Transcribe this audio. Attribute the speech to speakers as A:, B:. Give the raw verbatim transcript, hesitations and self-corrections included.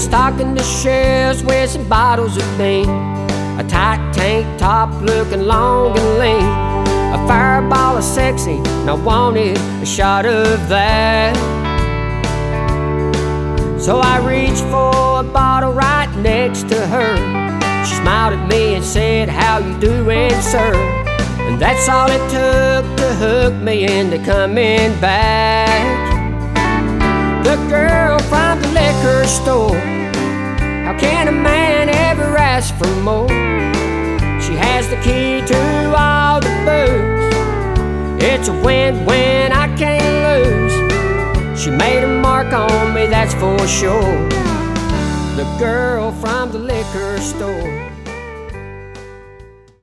A: stocking the shelves with some bottles of bean, a tight tank top looking long and lean, a fireball of sexy, and I wanted a shot of that. So I reached for a bottle right next to her. She smiled at me and said, "How you doing, sir?" And that's all it took to hook me into coming back. The girl from the liquor store, how can a man ever ask for more? She has the key to all the booze. It's a win-win, I can't lose. She made a mark on me, that's for sure. The girl from the liquor store.